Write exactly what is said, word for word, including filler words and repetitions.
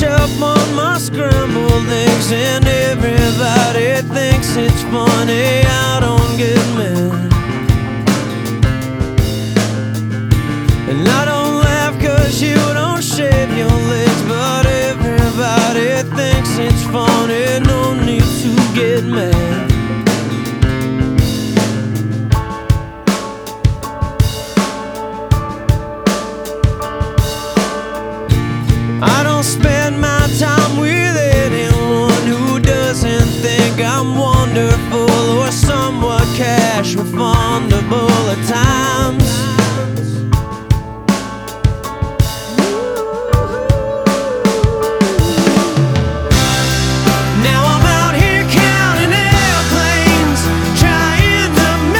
ketchup on my scrambled eggs, and everybody thinks it's funny. I don't get mad, and I don't laugh cause you don't shave your legs, but everybody thinks it's funny. No need to get mad. I don't spend my time with anyone who doesn't think I'm wonderful or somewhat cash refundable at times.